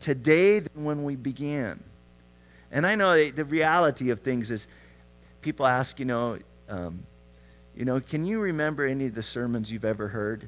today than when we began. And I know the reality of things is people ask, can you remember any of the sermons you've ever heard?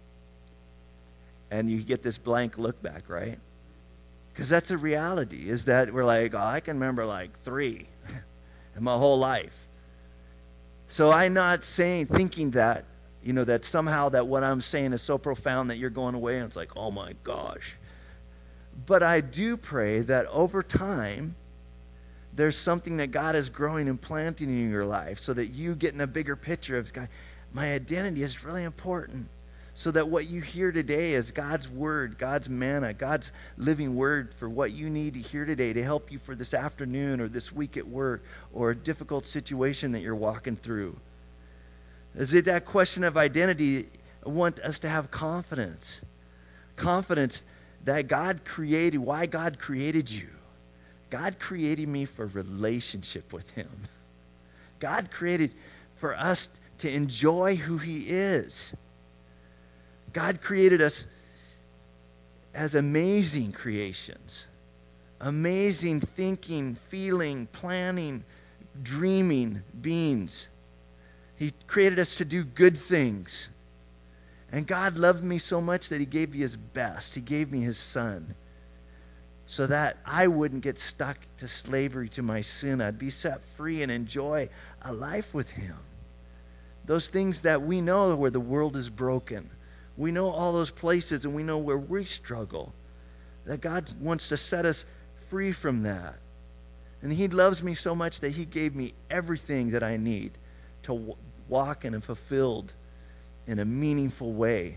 And you get this blank look back, right? Because that's a reality, is that we're like, I can remember like 3 in my whole life. So I'm not thinking that, that somehow that what I'm saying is so profound that you're going away and it's like, oh my gosh. But I do pray that over time, there's something that God is growing and planting in your life so that you get in a bigger picture of, God, my identity is really important. So that what you hear today is God's word, God's manna, God's living word for what you need to hear today to help you for this afternoon or this week at work or a difficult situation that you're walking through. Is it that question of identity? I want us to have confidence. Confidence that God created, why God created you. God created me for relationship with Him. God created for us to enjoy who He is. God created us as amazing creations. Amazing thinking, feeling, planning, dreaming beings. He created us to do good things. And God loved me so much that He gave me His best. He gave me His Son. So that I wouldn't get stuck to slavery to my sin. I'd be set free and enjoy a life with Him. Those things that we know where the world is broken. We know all those places and we know where we struggle. That God wants to set us free from that. And He loves me so much that He gave me everything that I need to walk in a fulfilled in a meaningful way.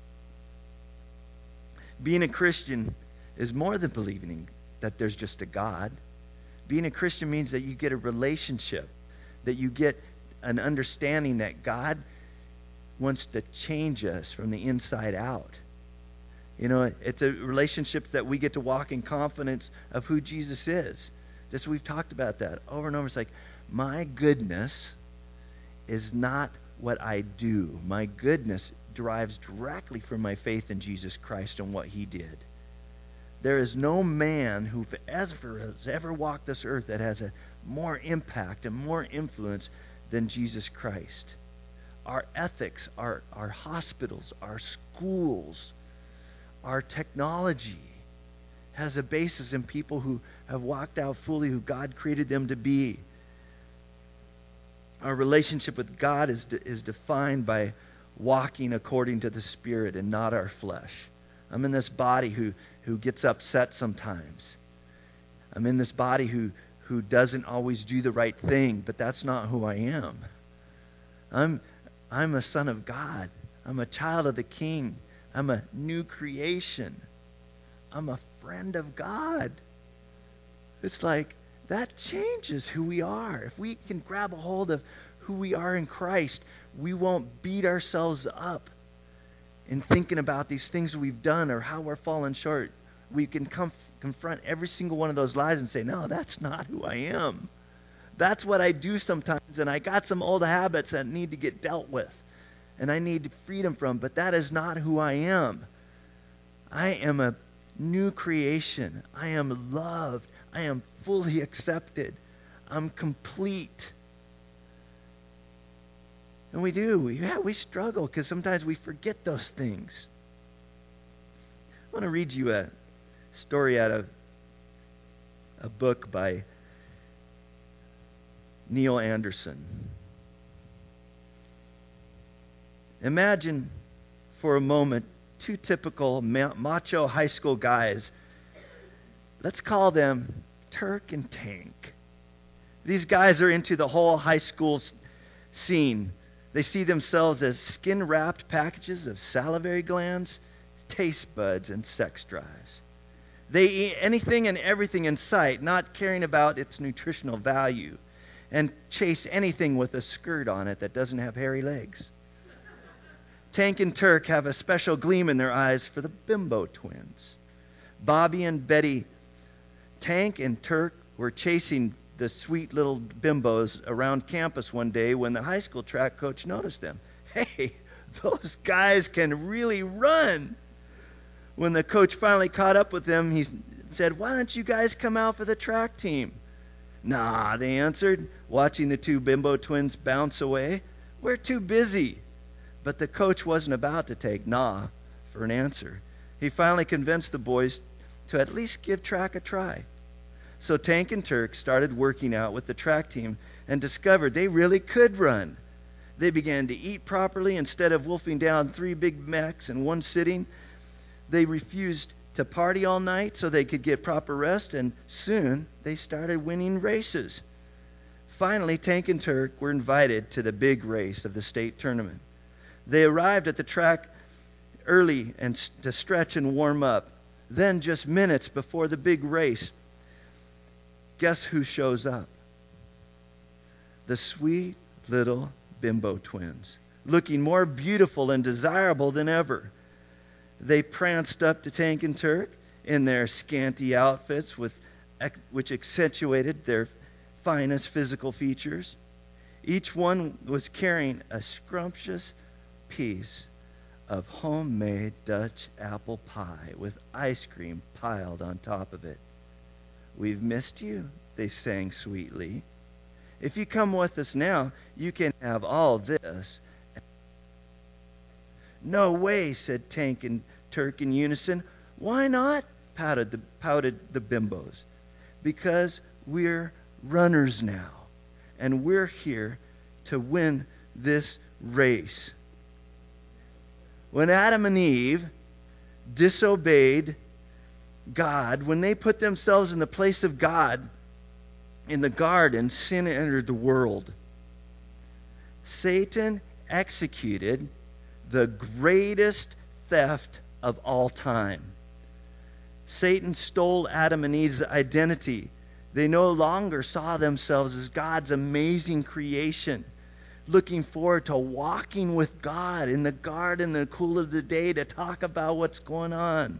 Being a Christian is more than believing that there's just a God. Being a Christian means that you get a relationship, that you get an understanding that God wants to change us from the inside out. It's a relationship that we get to walk in confidence of who Jesus is. Just we've talked about that over and over. It's like, my goodness is not what I do. My goodness derives directly from my faith in Jesus Christ and what He did. There is no man who has ever walked this earth that has a more impact and more influence than Jesus Christ. Our ethics, our hospitals, our schools, our technology has a basis in people who have walked out fully who God created them to be. Our relationship with God is defined by walking according to the Spirit and not our flesh. I'm in this body who gets upset sometimes. I'm in this body who doesn't always do the right thing, but that's not who I am. I'm a son of God. I'm a child of the King. I'm a new creation. I'm a friend of God. It's like that changes who we are. If we can grab a hold of who we are in Christ, we won't beat ourselves up in thinking about these things we've done or how we're falling short. We can confront every single one of those lies and say, no, that's not who I am. That's what I do sometimes, and I got some old habits that need to get dealt with, and I need freedom from, but that is not who I am. I am a new creation. I am loved. I am fully accepted. I'm complete. And we struggle because sometimes we forget those things. I want to read you a story out of a book by Neil Anderson. Imagine for a moment 2 typical macho high school guys. Let's call them Turk and Tank. These guys are into the whole high school scene. They see themselves as skin-wrapped packages of salivary glands, taste buds, and sex drives. They eat anything and everything in sight, not caring about its nutritional value, and chase anything with a skirt on it that doesn't have hairy legs. Tank and Turk have a special gleam in their eyes for the Bimbo twins. Bobby and Betty. Tank and Turk were chasing the sweet little bimbos around campus one day when the high school track coach noticed them. Hey, those guys can really run. When the coach finally caught up with them, said, "Why don't you guys come out for the track team?" "Nah," they answered, watching the two bimbo twins bounce away. "We're too busy." But the coach wasn't about to take "nah" for an answer. He finally convinced the boys to at least give track a try. So Tank and Turk started working out with the track team and discovered they really could run. They began to eat properly instead of wolfing down 3 Big Macs in one sitting. They refused to party all night so they could get proper rest, and soon they started winning races. Finally, Tank and Turk were invited to the big race of the state tournament. They arrived at the track early and to stretch and warm up. Then, just minutes before the big race, guess who shows up? The sweet little bimbo twins, looking more beautiful and desirable than ever. They pranced up to Tank and Turk in their scanty outfits which accentuated their finest physical features. Each one was carrying a scrumptious piece of homemade Dutch apple pie with ice cream piled on top of it. "We've missed you," they sang sweetly. "If you come with us now, you can have all this." "No way," said Tank and Turk in unison. "Why not?" pouted the bimbos. "Because we're runners now, and we're here to win this race." When Adam and Eve disobeyed God, when they put themselves in the place of God in the garden, sin entered the world. Satan executed the greatest theft of all time. Satan stole Adam and Eve's identity. They no longer saw themselves as God's amazing creation, looking forward to walking with God in the garden in the cool of the day to talk about what's going on.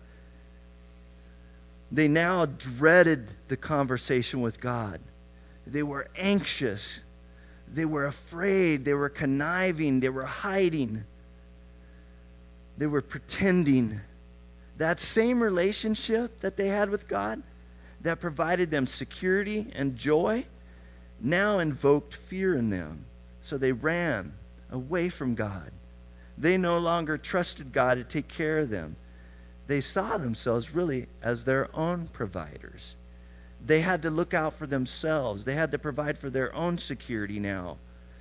They now dreaded the conversation with God. They were anxious. They were afraid. They were conniving. They were hiding. They were pretending. That same relationship that they had with God that provided them security and joy now invoked fear in them. So they ran away from God. They no longer trusted God to take care of them. They saw themselves really as their own providers. They had to look out for themselves. They had to provide for their own security now.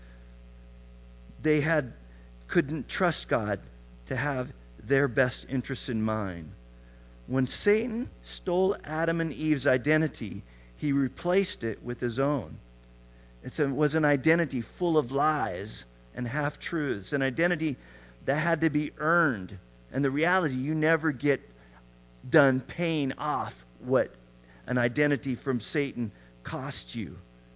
They couldn't trust God to have their best interests in mind. When Satan stole Adam and Eve's identity, he replaced it with his own. It was an identity full of lies and half-truths, an identity that had to be earned. And the reality, you never get done paying off what an identity from Satan cost you.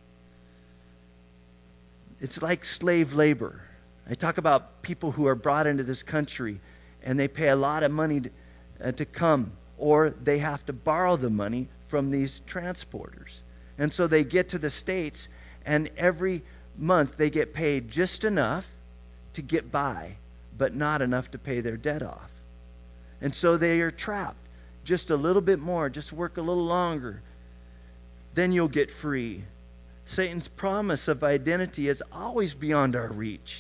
It's like slave labor. I talk about people who are brought into this country and they pay a lot of money to come, or they have to borrow the money from these transporters. And so they get to the States, and every month they get paid just enough to get by, but not enough to pay their debt off. And so they are trapped. Just a little bit more, just work a little longer. Then you'll get free. Satan's promise of identity is always beyond our reach.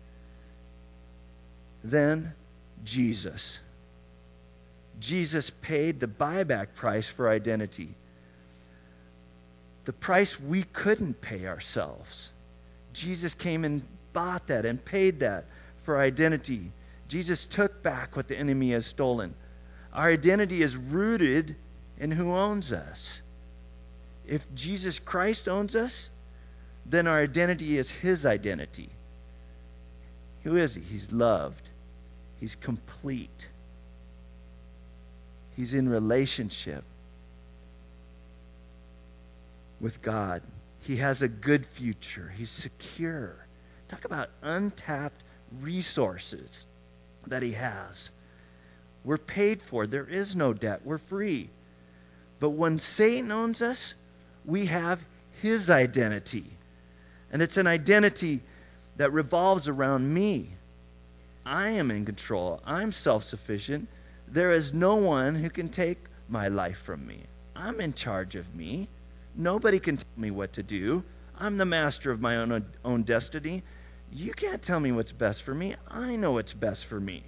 Then Jesus. Jesus paid the buyback price for identity. The price we couldn't pay ourselves. Jesus came and bought that and paid that for identity. Jesus took back what the enemy has stolen. Our identity is rooted in who owns us. If Jesus Christ owns us, then our identity is his identity. Who is he? He's loved. He's complete. He's in relationship with God. He has a good future. He's secure. Talk about untapped resources that he has. We're paid for. There is no debt. We're free. But when Satan owns us, we have his identity. And it's an identity that revolves around me. I am in control. I'm self-sufficient. There is no one who can take my life from me. I'm in charge of me. Nobody can tell me what to do. I'm the master of my own destiny. You can't tell me what's best for me. I know what's best for me.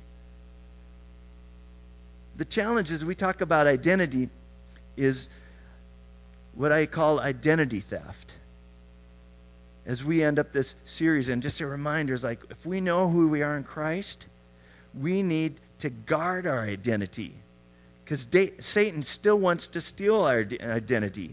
The challenge as we talk about identity is what I call identity theft. As we end up this series, and just a reminder is like, if we know who we are in Christ, we need to guard our identity. Because Satan still wants to steal our identity.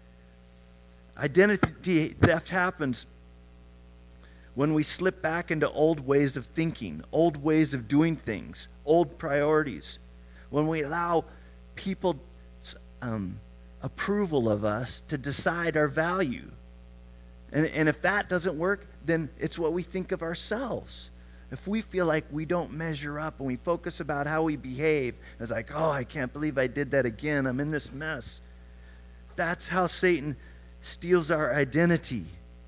Identity theft happens when we slip back into old ways of thinking, old ways of doing things, old priorities. When we allow people's approval of us to decide our value. And if that doesn't work, then it's what we think of ourselves. If we feel like we don't measure up and we focus about how we behave, it's like, oh, I can't believe I did that again. I'm in this mess. That's how Satan steals our identity.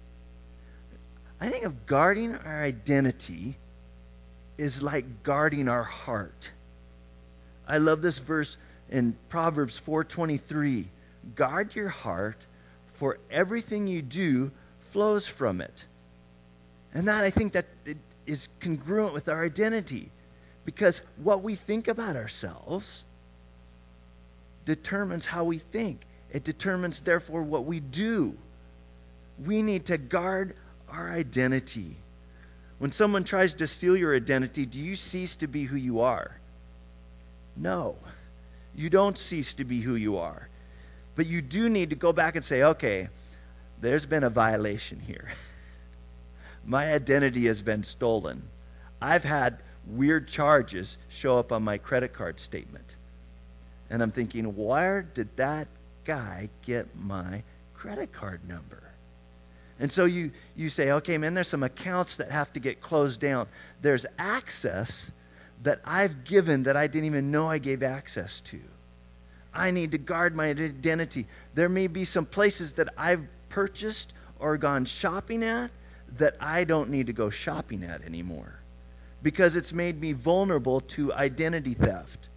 I think of guarding our identity is like guarding our heart. I love this verse in Proverbs 4:23. Guard your heart, for everything you do flows from it. And that, I think that it is congruent with our identity, because what we think about ourselves determines how we think. It determines, therefore, what we do. We need to guard our identity. When someone tries to steal your identity, do you cease to be who you are? No. You don't cease to be who you are. But you do need to go back and say, okay, there's been a violation here. My identity has been stolen. I've had weird charges show up on my credit card statement. And I'm thinking, where did that guy get my credit card number? And so you say, okay, man, there's some accounts that have to get closed down. There's access that I've given that I didn't even know I gave access to. I need to guard my identity. There may be some places that I've purchased or gone shopping at that I don't need to go shopping at anymore, because it's made me vulnerable to identity theft.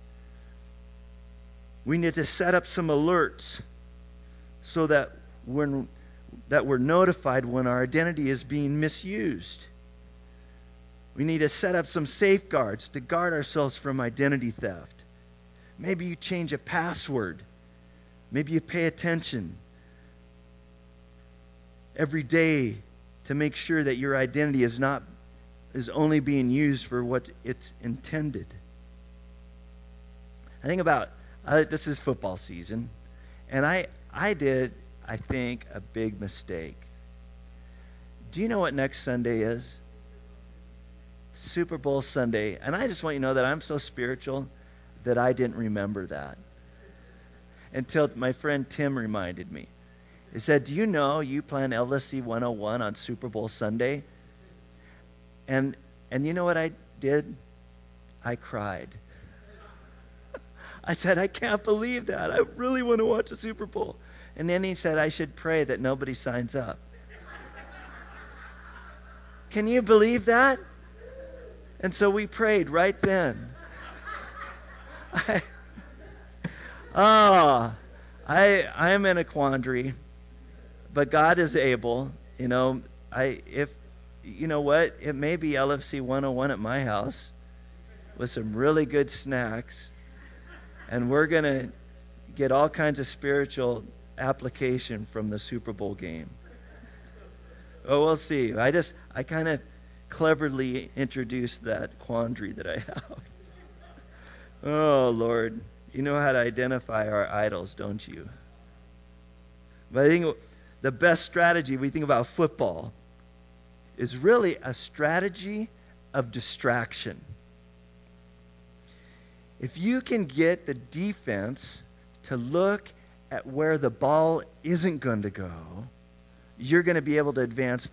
We need to set up some alerts so that we're notified when our identity is being misused. We need to set up some safeguards to guard ourselves from identity theft. Maybe you change a password. Maybe you pay attention every day to make sure that your identity is only being used for what it's intended. I think about, this is football season, and I did, I think, a big mistake. Do you know what next Sunday is? Super Bowl Sunday. And I just want you to know that I'm so spiritual that I didn't remember that until my friend Tim reminded me. He said, do you know you plan LSC 101 on Super Bowl Sunday? And you know what I did? I cried. I said, I can't believe that. I really want to watch the Super Bowl. And then he said I should pray that nobody signs up. Can you believe that? And so we prayed right then. I am in a quandary, but God is able. You know what? It may be LFC 101 at my house with some really good snacks, and we're going to get all kinds of spiritual application from the Super Bowl game. Oh, we'll see. I kind of cleverly introduced that quandary that I have. Oh, Lord. You know how to identify our idols, don't you? But I think the best strategy, we think about football, is really a strategy of distraction. If you can get the defense to look at where the ball isn't going to go, you're going to be able to advance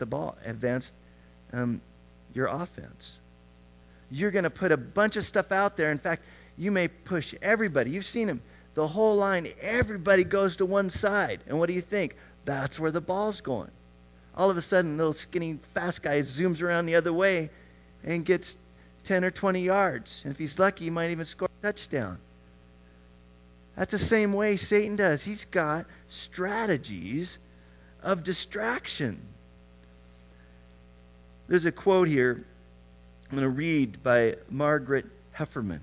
your offense. You're going to put a bunch of stuff out there. In fact, you may push everybody. You've seen them. The whole line, everybody goes to one side. And what do you think? That's where the ball's going. All of a sudden, little skinny, fast guy zooms around the other way and gets 10 or 20 yards. And if he's lucky, he might even score a touchdown. That's the same way Satan does. He's got strategies of distraction. There's a quote here I'm going to read by Margaret Hefferman.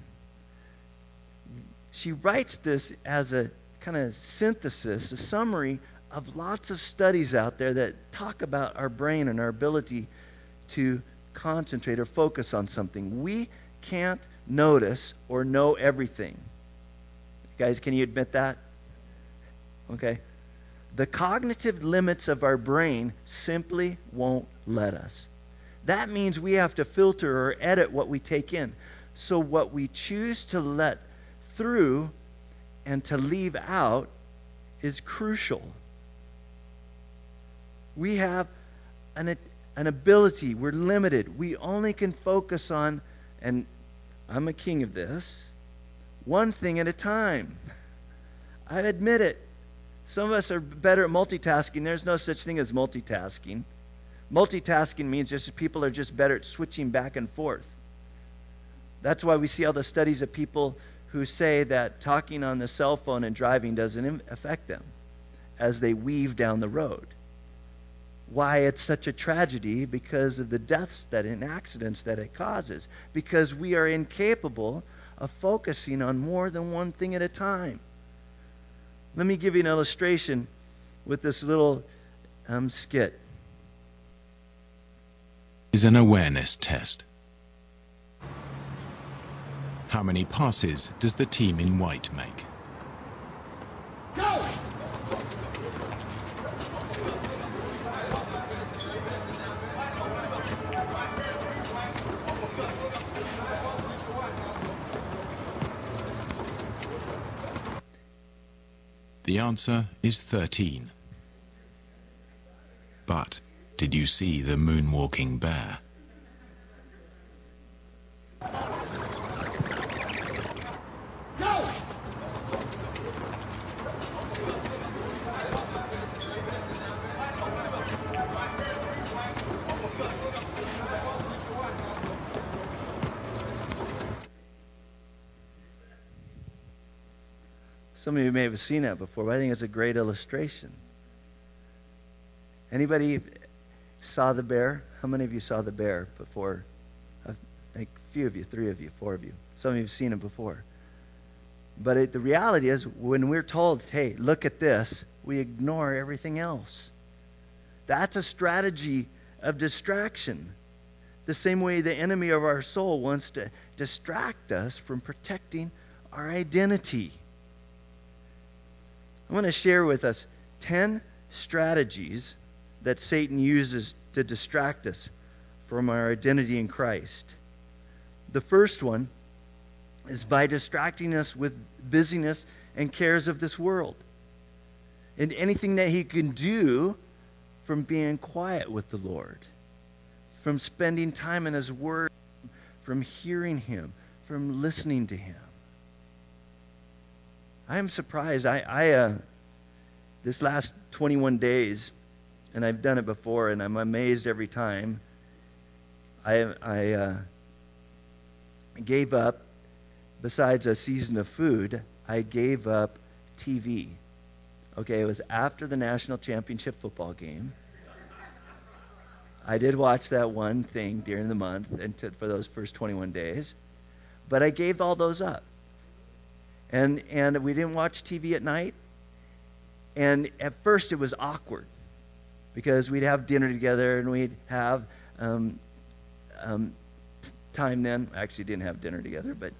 She writes this as a kind of synthesis, a summary of lots of studies out there that talk about our brain and our ability to concentrate or focus on something. We can't notice or know everything. Guys, can you admit that? Okay. The cognitive limits of our brain simply won't let us. That means we have to filter or edit what we take in. So what we choose to let through and to leave out is crucial. We have an ability. We're limited. We only can focus on, and I'm a king of this, one thing at a time. I admit it. Some of us are better at multitasking. There's no such thing as multitasking. Multitasking means just people are just better at switching back and forth. That's why we see all the studies of people who say that talking on the cell phone and driving doesn't affect them as they weave down the road. Why it's such a tragedy? Because of the deaths and accidents that it causes. Because we are incapable of focusing on more than one thing at a time. Let me give you an illustration with this little skit. Is an awareness test. How many passes does the team in white make? Go! The answer is 13. But did you see the moonwalking bear? Go! Some of you may have seen that before, but I think it's a great illustration. Anybody saw the bear? How many of you saw the bear before? I think a few of you, 3 of you, 4 of you. Some of you have seen it before. But the reality is, when we're told, hey, look at this, we ignore everything else. That's a strategy of distraction. The same way the enemy of our soul wants to distract us from protecting our identity. I want to share with us 10 strategies that Satan uses to distract us from our identity in Christ. The first one is by distracting us with busyness and cares of this world. And anything that he can do from being quiet with the Lord, from spending time in his word, from hearing him, from listening to him. I am surprised. I this last 21 days, and I've done it before, and I'm amazed every time. I gave up, besides a season of food, I gave up TV. Okay, it was after the national championship football game. I did watch that one thing during the month and for those first 21 days, but I gave all those up. And we didn't watch TV at night. And at first it was awkward because we'd have dinner together and we'd have time then. Actually, didn't have dinner together, but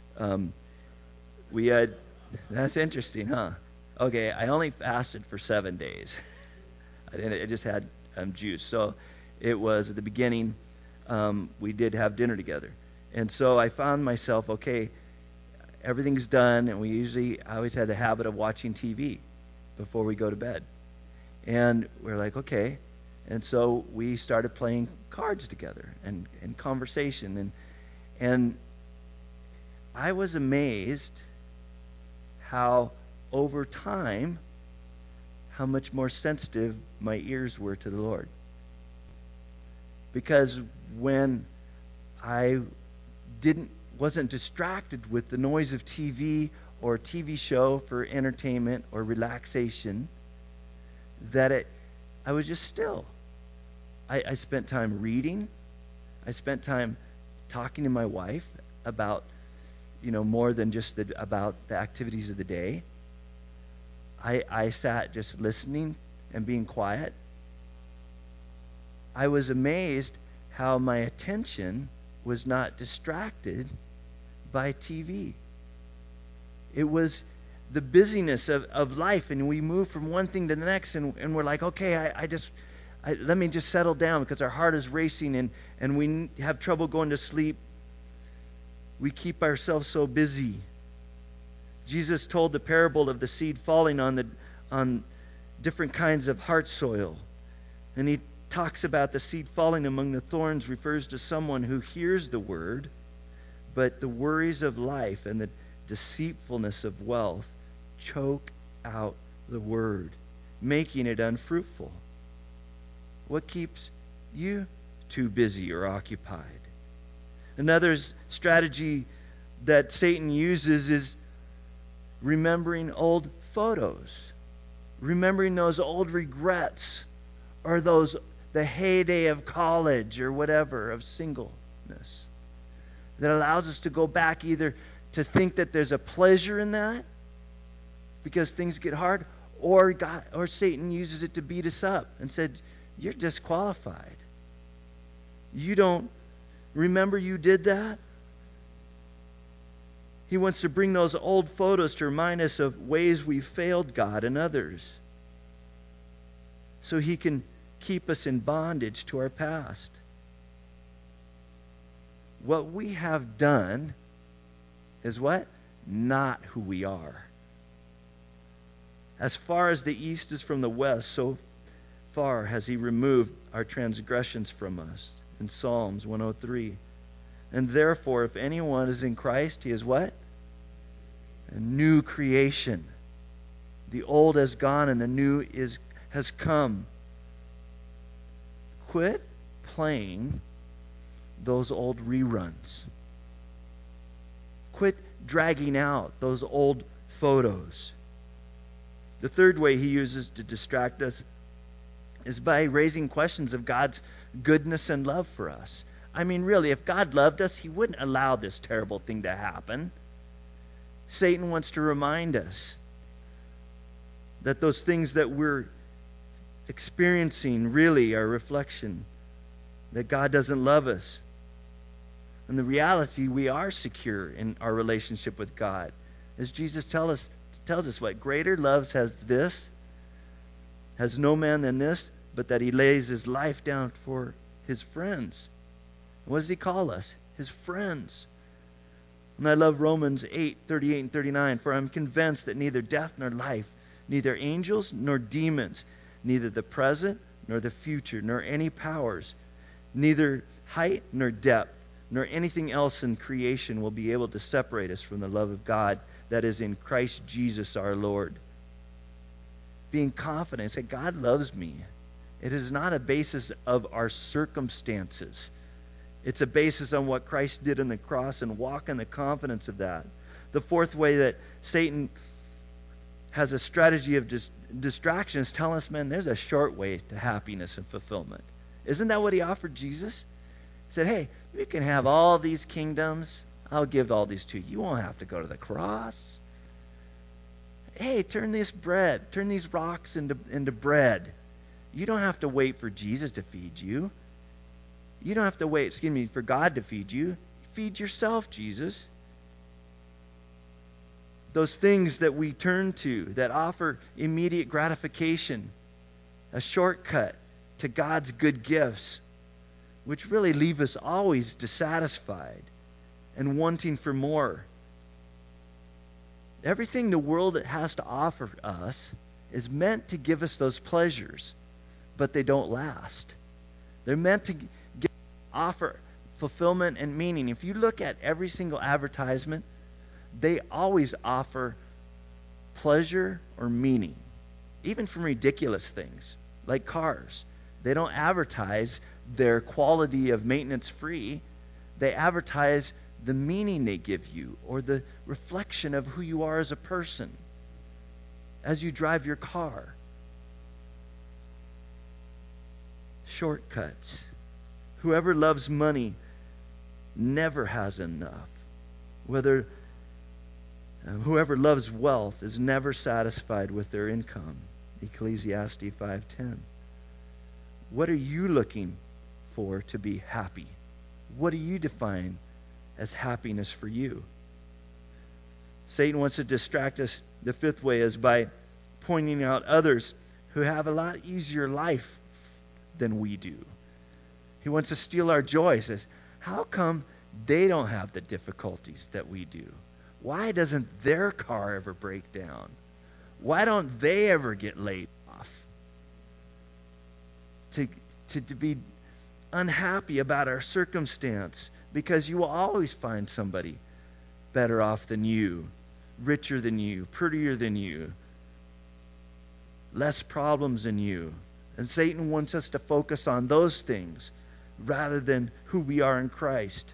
we had. That's interesting, huh? Okay, I only fasted for 7 days. I just had juice. So it was at the beginning. We did have dinner together, and so I found myself everything's done, and I always had the habit of watching TV before we go to bed. And we're like, okay. And so we started playing cards together and conversation. And I was amazed how over time, how much more sensitive my ears were to the Lord. Because when I wasn't distracted with the noise of TV or TV show for entertainment or relaxation, that I was just still. I spent time reading. I spent time talking to my wife about, more than just about the activities of the day. I sat just listening and being quiet. I was amazed how my attention was not distracted by TV. It was the busyness of life, and we move from one thing to the next, and we're like, okay, let me just settle down, because our heart is racing, and we have trouble going to sleep. We keep ourselves so busy. Jesus told the parable of the seed falling on different kinds of heart soil, and he talks about the seed falling among the thorns refers to someone who hears the word, but the worries of life and the deceitfulness of wealth choke out the word, making it unfruitful. What keeps you too busy or occupied? Another strategy that Satan uses is remembering old photos, remembering those old regrets, or the heyday of college or whatever, of singleness, that allows us to go back, either to think that there's a pleasure in that because things get hard, or Satan uses it to beat us up and said, you're disqualified. You don't remember you did that? He wants to bring those old photos to remind us of ways we failed God and others, so he can keep us in bondage to our past. What we have done is what? Not who we are. As far as the east is from the west, so far has he removed our transgressions from us, in Psalms 103. And therefore, if anyone is in Christ, he is what? A new creation. The old has gone and the new has come. Quit playing those old reruns. Quit dragging out those old photos. The third way he uses to distract us is by raising questions of God's goodness and love for us. I mean, really, if God loved us, he wouldn't allow this terrible thing to happen. Satan wants to remind us that those things that we're experiencing really are a reflection that God doesn't love us. And the reality, we are secure in our relationship with God. As Jesus tells us what? Greater love has no man than this, but that he lays his life down for his friends. What does he call us? His friends. And I love Romans 8:38 and 39. For I'm convinced that neither death nor life, neither angels nor demons, neither the present nor the future, nor any powers, neither height nor depth, nor anything else in creation will be able to separate us from the love of God that is in Christ Jesus our Lord. Being confident that God loves me. It is not a basis of our circumstances. It's a basis on what Christ did on the cross, and walk in the confidence of that. The fourth way that Satan has a strategy of distraction is telling us, man, there's a short way to happiness and fulfillment. Isn't that what he offered Jesus? He said, hey, you can have all these kingdoms. I'll give all these to you. You won't have to go to the cross. Hey, turn these rocks into bread. You don't have to wait for Jesus to feed you. You don't have to wait, for God to feed you. Feed yourself, Jesus. Those things that we turn to that offer immediate gratification, a shortcut to God's good gifts, which really leave us always dissatisfied and wanting for more. Everything the world has to offer us is meant to give us those pleasures, but they don't last. They're meant to offer fulfillment and meaning. If you look at every single advertisement, they always offer pleasure or meaning, even from ridiculous things like cars. They don't advertise their quality of maintenance free. They advertise the meaning they give you, or the reflection of who you are as a person as you drive your car. Shortcuts. Whoever loves money never has enough. Whoever loves wealth is never satisfied with their income. Ecclesiastes 5:10. What are you looking for to be happy? What do you define as happiness for you? Satan wants to distract us. The fifth way is by pointing out others who have a lot easier life than we do. He wants to steal our joy. He says, how come they don't have the difficulties that we do? Why doesn't their car ever break down? Why don't they ever get laid off? To be unhappy about our circumstance, because you will always find somebody better off than you, richer than you, prettier than you, less problems than you. And Satan wants us to focus on those things rather than who we are in Christ.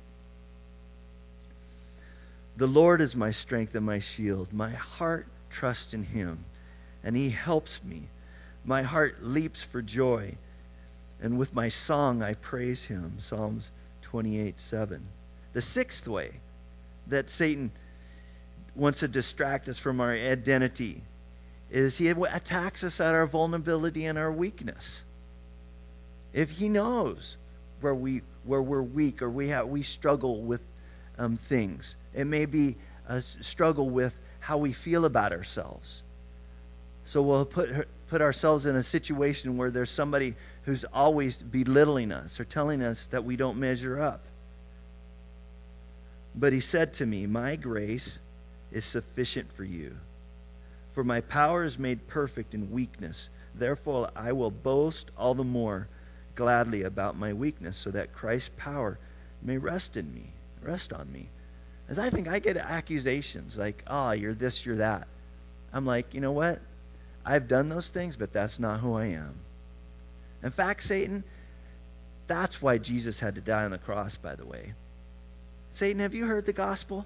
The Lord is my strength and my shield. My heart trusts in him, and he helps me. My heart leaps for joy, and with my song I praise him. Psalms 28:7. The sixth way that Satan wants to distract us from our identity is he attacks us at our vulnerability and our weakness. If he knows where we're weak, or we struggle with things, it may be a struggle with how we feel about ourselves. So we'll put ourselves in a situation where there's somebody who's always belittling us or telling us that we don't measure up. But he said to me, my grace is sufficient for you, for my power is made perfect in weakness. Therefore I will boast all the more gladly about my weakness, so that Christ's power may rest on me. As I think I get accusations like, you're this, you're that. I'm like, you know what? I've done those things, but that's not who I am. In fact, Satan, that's why Jesus had to die on the cross, by the way. Satan, have you heard the gospel?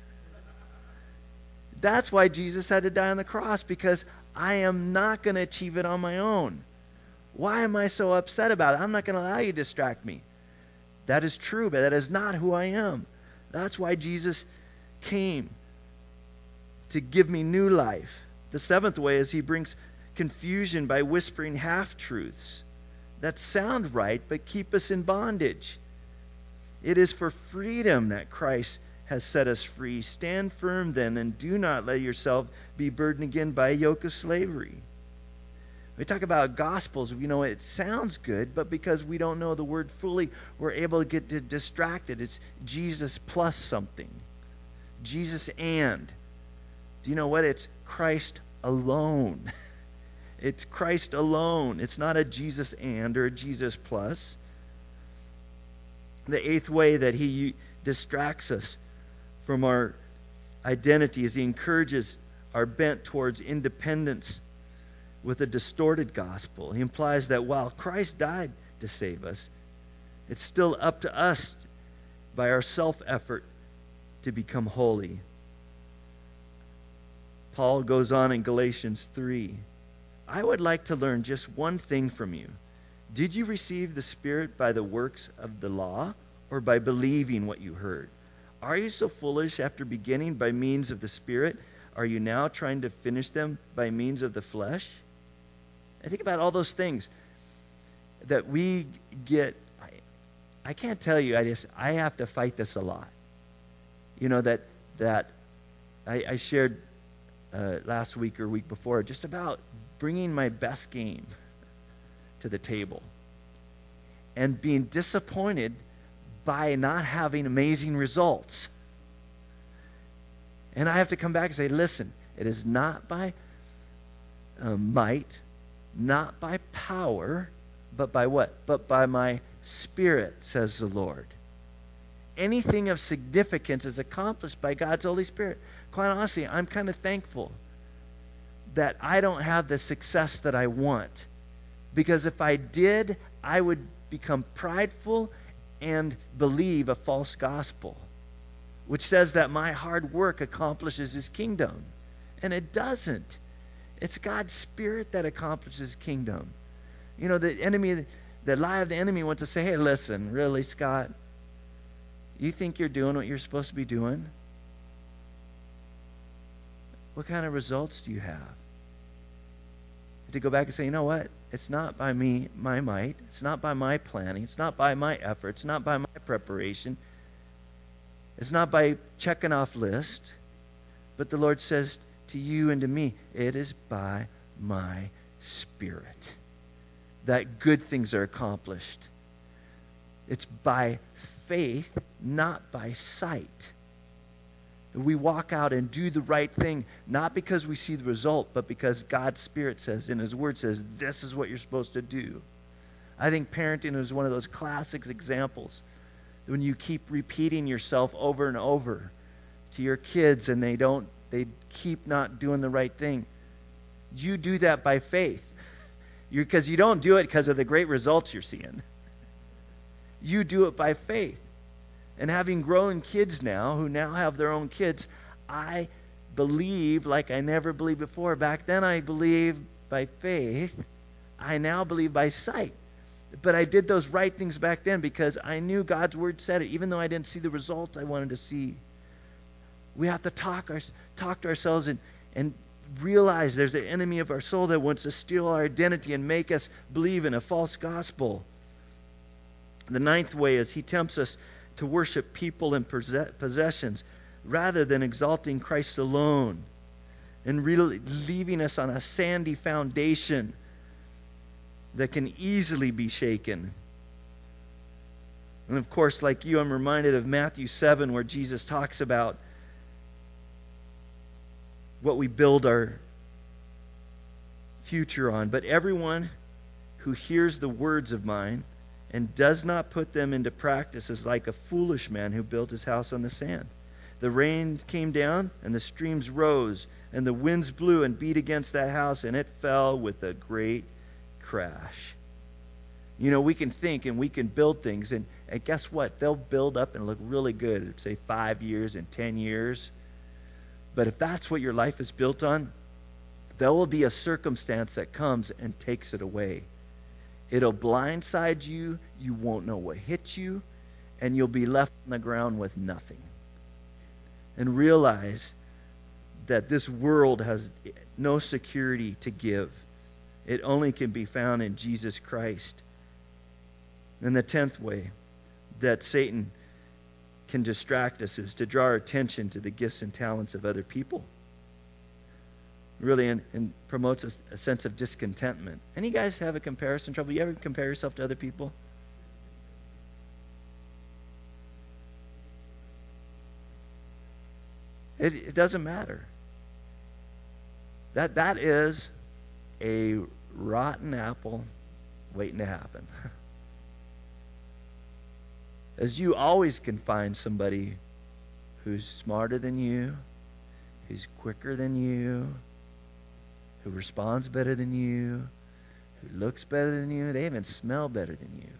That's why Jesus had to die on the cross, because I am not going to achieve it on my own. Why am I so upset about it? I'm not going to allow you to distract me. That is true, but that is not who I am. That's why Jesus came, to give me new life. The seventh way is he brings confusion by whispering half-truths that sound right but keep us in bondage. It is for freedom that Christ has set us free. Stand firm then, and do not let yourself be burdened again by a yoke of slavery. We talk about gospels, it sounds good, but because we don't know the word fully, we're able to get distracted. It's Jesus plus something. Jesus and. Do you know what? It's Christ alone. It's Christ alone. It's not a Jesus and or a Jesus plus. The eighth way that he distracts us from our identity is he encourages our bent towards independence with a distorted gospel. He implies that while Christ died to save us, it's still up to us by our self-effort to become holy. Paul goes on in Galatians 3. I would like to learn just one thing from you. Did you receive the Spirit by the works of the law, or by believing what you heard? Are you so foolish? After beginning by means of the Spirit, are you now trying to finish them by means of the flesh? I think about all those things that we get. I can't tell you. I have to fight this a lot. That I shared last week or week before, just about bringing my best game to the table and being disappointed by not having amazing results. And I have to come back and say, listen, it is not by might, not by power, but by what? But by my Spirit, says the Lord. Anything of significance is accomplished by God's Holy Spirit. Quite honestly, I'm kind of thankful that I don't have the success that I want. Because if I did, I would become prideful and believe a false gospel. which says that my hard work accomplishes his kingdom. And it doesn't. It's God's Spirit that accomplishes his kingdom. You know, the lie of the enemy wants to say, hey, listen, really, Scott? You think you're doing what you're supposed to be doing? What kind of results do you have? To go back and say, you know what? It's not by me, my might. It's not by my planning. It's not by my effort. It's not by my preparation. It's not by checking off lists. But the Lord says to you and to me, it is by my Spirit that good things are accomplished. It's by faith, not by sight. We walk out and do the right thing, not because we see the result, but because God's Spirit says, and His Word says, this is what you're supposed to do. I think parenting is one of those classic examples. When you keep repeating yourself over and over to your kids and they keep not doing the right thing. You do that by faith. Because you don't do it because of the great results you're seeing. You do it by faith. And having grown kids now, who now have their own kids, I believe like I never believed before. Back then I believed by faith. I now believe by sight. But I did those right things back then because I knew God's Word said it, even though I didn't see the results I wanted to see. We have to talk to ourselves and realize there's an enemy of our soul that wants to steal our identity and make us believe in a false gospel. The ninth way is he tempts us to worship people and possessions rather than exalting Christ alone and really leaving us on a sandy foundation that can easily be shaken. And of course, like you, I'm reminded of Matthew 7 where Jesus talks about what we build our future on. But everyone who hears the words of mine and does not put them into practice is like a foolish man who built his house on the sand. The rain came down, and the streams rose, and the winds blew and beat against that house, and it fell with a great crash. You know, we can think and we can build things, and guess what? They'll build up and look really good, say 5 years and 10 years. But if that's what your life is built on, there will be a circumstance that comes and takes it away. It'll blindside you. You won't know what hit you. And you'll be left on the ground with nothing. And realize that this world has no security to give. It only can be found in Jesus Christ. And the 10th way that Satan can distract us is to draw our attention to the gifts and talents of other people. Really, and promotes a sense of discontentment. Any guys have a comparison trouble? You ever compare yourself to other people? It doesn't matter. That is a rotten apple waiting to happen. As you always can find somebody who's smarter than you, who's quicker than you, who responds better than you, who looks better than you. They even smell better than you.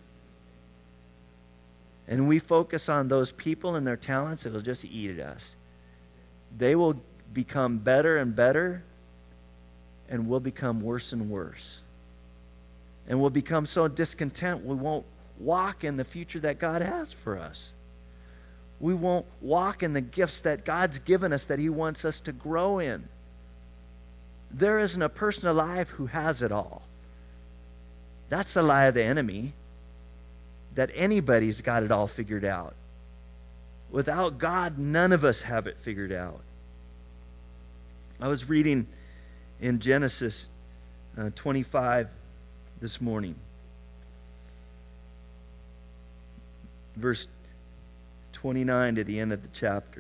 And we focus on those people and their talents, it'll just eat at us. They will become better and better, and we'll become worse and worse. And we'll become so discontent we won't walk in the future that God has for us. We won't walk in the gifts that God's given us that He wants us to grow in. There isn't a person alive who has it all. That's the lie of the enemy, that anybody's got it all figured out. Without God, none of us have it figured out. I was reading in Genesis 25 this morning. Verse 29 to the end of the chapter.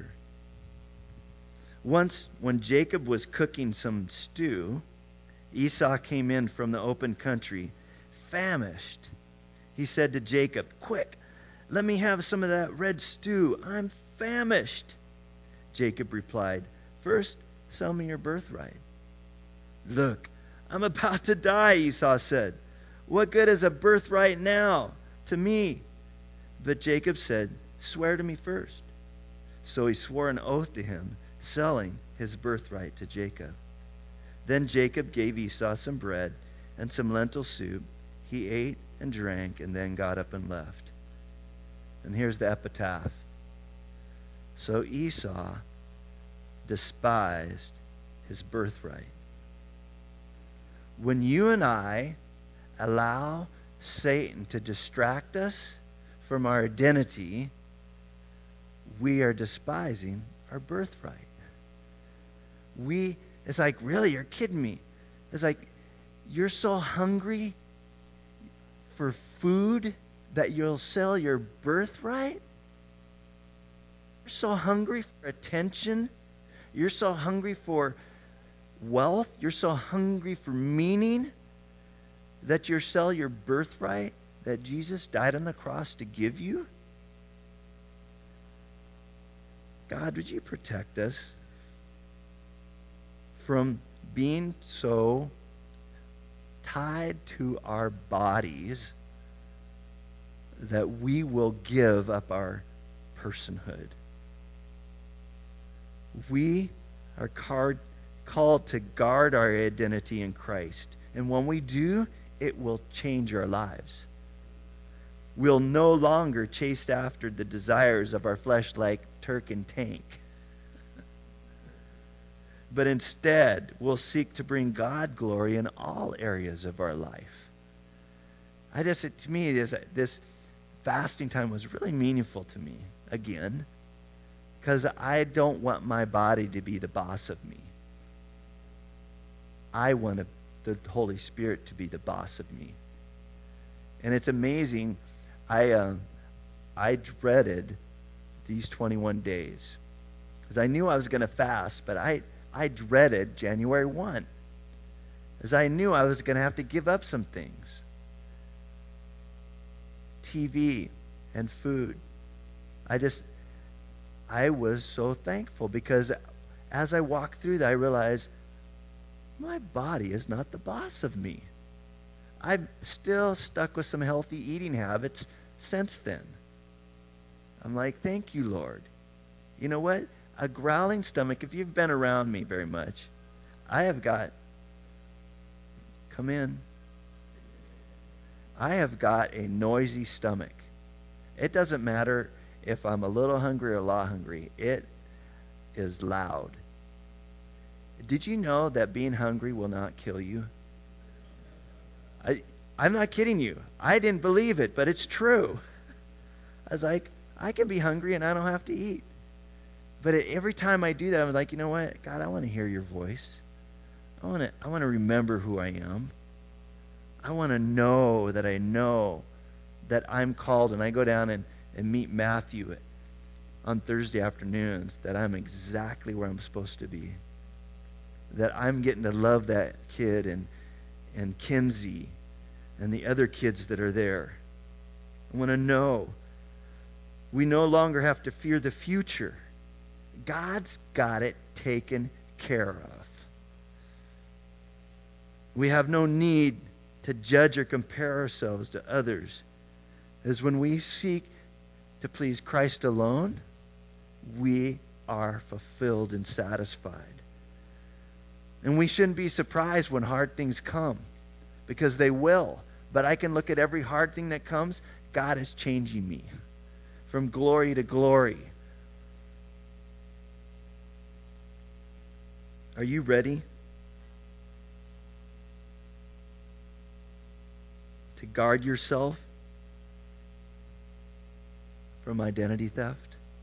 Once, when Jacob was cooking some stew, Esau came in from the open country, famished. He said to Jacob, "Quick, let me have some of that red stew. I'm famished." Jacob replied, "First, sell me your birthright." "Look, I'm about to die," Esau said. "What good is a birthright now to me?" But Jacob said, "Swear to me first." So he swore an oath to him, selling his birthright to Jacob. Then Jacob gave Esau some bread and some lentil soup. He ate and drank and then got up and left. And here's the epitaph. So Esau despised his birthright. When you and I allow Satan to distract us from our identity, we are despising our birthright. It's like, really, you're kidding me. It's like, you're so hungry for food that you'll sell your birthright? You're so hungry for attention. You're so hungry for wealth. You're so hungry for meaning that you'll sell your birthright that Jesus died on the cross to give you? God, would you protect us from being so tied to our bodies that we will give up our personhood. We are called to guard our identity in Christ. And when we do, it will change our lives. We'll no longer chase after the desires of our flesh like Turk and tank. But instead, we'll seek to bring God glory in all areas of our life. To me, this fasting time was really meaningful to me, again, because I don't want my body to be the boss of me. I want the Holy Spirit to be the boss of me. And it's amazing. I dreaded these 21 days because I knew I was going to fast, but I dreaded January 1 as I knew I was going to have to give up some things. TV and food. I was so thankful because as I walked through that, I realized my body is not the boss of me. I'm still stuck with some healthy eating habits since then. I'm like, thank you, Lord. You know what? A growling stomach, if you've been around me very much, come in. I have got a noisy stomach. It doesn't matter if I'm a little hungry or a lot hungry. It is loud. Did you know that being hungry will not kill you? I'm not kidding you. I didn't believe it, but it's true. I was like, I can be hungry and I don't have to eat. But every time I do that, I'm like, you know what? God, I want to hear your voice. I want to remember who I am. I want to know that I'm called, and I go down and meet Matthew on Thursday afternoons, that I'm exactly where I'm supposed to be. That I'm getting to love that kid and Kinsey and the other kids that are there. I want to know. We no longer have to fear the future. God's got it taken care of. We have no need to judge or compare ourselves to others. As when we seek to please Christ alone, we are fulfilled and satisfied. And we shouldn't be surprised when hard things come, because they will. But I can look at every hard thing that comes. God is changing me from glory to glory. Are you ready to guard yourself from identity theft?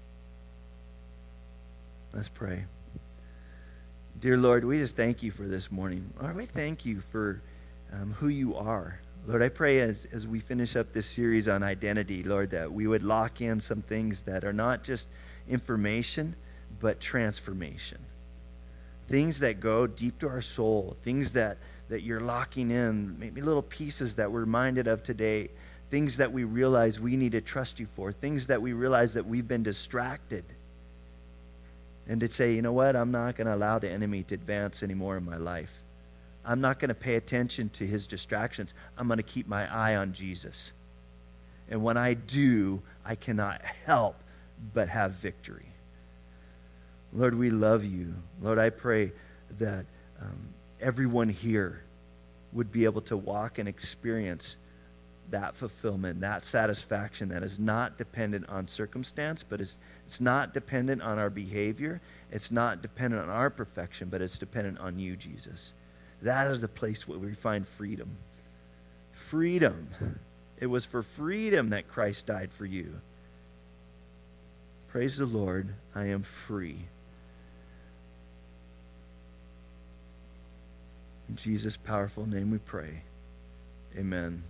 Let's pray. Dear Lord, we just thank you for this morning. Lord, we thank you for who you are. Lord, I pray as we finish up this series on identity, Lord, that we would lock in some things that are not just information, but transformation. Things that go deep to our soul, things that you're locking in, maybe little pieces that we're reminded of today, things that we realize we need to trust you for, things that we realize that we've been distracted. And to say, you know what, I'm not going to allow the enemy to advance anymore in my life. I'm not going to pay attention to his distractions. I'm going to keep my eye on Jesus. And when I do, I cannot help but have victory. Lord, we love you. Lord, I pray that everyone here would be able to walk and experience that fulfillment, that satisfaction that is not dependent on circumstance, but it's not dependent on our behavior. It's not dependent on our perfection, but it's dependent on you, Jesus. That is the place where we find freedom. Freedom. It was for freedom that Christ died for you. Praise the Lord, I am free. In Jesus' powerful name we pray. Amen.